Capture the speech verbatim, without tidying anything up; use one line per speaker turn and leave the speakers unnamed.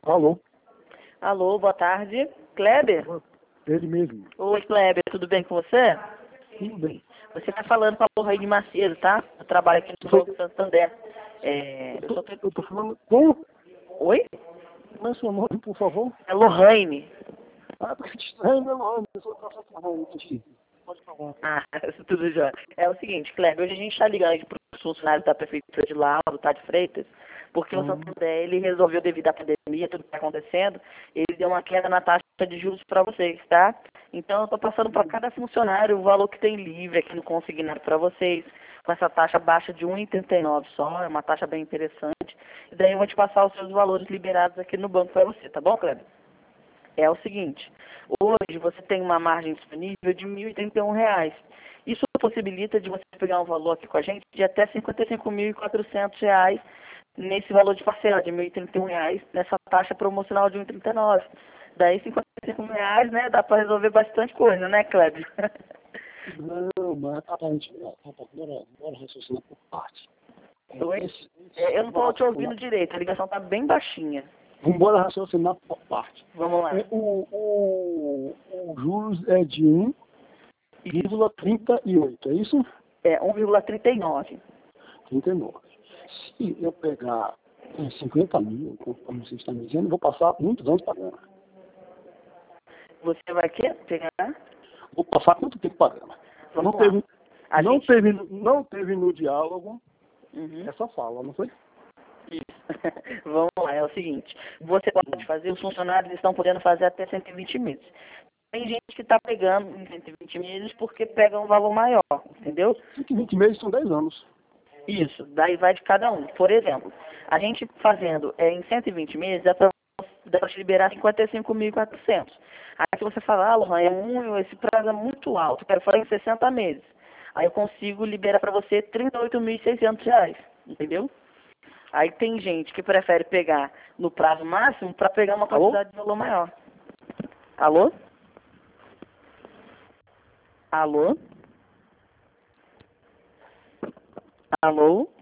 Alô?
Alô, boa tarde. Kleber?
Ele mesmo.
Oi, Kleber, tudo bem com você?
Tudo bem.
Você está falando com a Lorraine Macedo, tá? Eu trabalho aqui no Banco Santander. É,
Eu
eu
tô,
só tô...
eu tô falando com...
Oi?
Como é seu nome, por favor?
É Lorraine.
Ah, porque te estranho, meu nome. Eu sou o professor Lorraine. Entendi. Pode falar.
Ah, tudo já. É o seguinte, Kleber, hoje a gente está ligando para os funcionários da Prefeitura de Lauro, tá, de Freitas, porque o
Hum.
Santander, ele resolveu, devido à pandemia, tudo que está acontecendo, ele deu uma queda na taxa de juros para vocês, tá? Então, eu estou passando para cada funcionário o valor que tem livre aqui no consignado para vocês, com essa taxa baixa de um vírgula trinta e nove só, é uma taxa bem interessante. E daí eu vou te passar os seus valores liberados aqui no banco para você, tá bom, Kleber? É o seguinte, hoje você tem uma margem disponível de mil e trinta e um reais. Isso possibilita de você pegar um valor aqui com a gente de até cinquenta e cinco mil e quatrocentos reais nesse valor de parcela de mil e trinta e um reais, nessa taxa promocional de um vírgula trinta e nove. Daí cinquenta e cinco reais, né, dá para resolver bastante coisa, né, Kleber?
Não, mas tá, tá, gente, tá, tá, bora, bora raciocinar por parte. É,
Oi?
esse-
É, eu não estou
bora
te ouvindo
raciocinar-
direito, a ligação está bem baixinha.
Vamos embora raciocinar por parte.
Vamos lá.
É, o, o, o juros é de um vírgula trinta e oito, é isso?
É um vírgula trinta e nove.
trinta e nove. Se eu pegar é, cinquenta mil, como vocês estão me dizendo, eu vou passar muitos anos pagando.
Você vai quê? Pegar?
Vou passar quanto tempo pagando?
Vamos
Não
lá.
teve,
A
não,
gente...
teve, não teve no diálogo
Uhum.
essa fala, não foi?
Isso. Vamos lá, é o seguinte, você pode fazer, os funcionários estão podendo fazer até cento e vinte meses. Tem gente que está pegando em cento e vinte meses porque pega um valor maior, entendeu?
cento e vinte meses são dez anos.
Isso, daí vai de cada um. Por exemplo, a gente fazendo é, em cento e vinte meses, dá para te liberar cinquenta e cinco mil e quatrocentos. Aí se você falar, ah, Lohan, é um, esse prazo é muito alto, eu quero fazer em sessenta meses. Aí eu consigo liberar para você trinta e oito mil e seiscentos reais, entendeu? Aí tem gente que prefere pegar no prazo máximo para pegar uma
Alô?
quantidade de valor maior. Alô? Alô? Alô?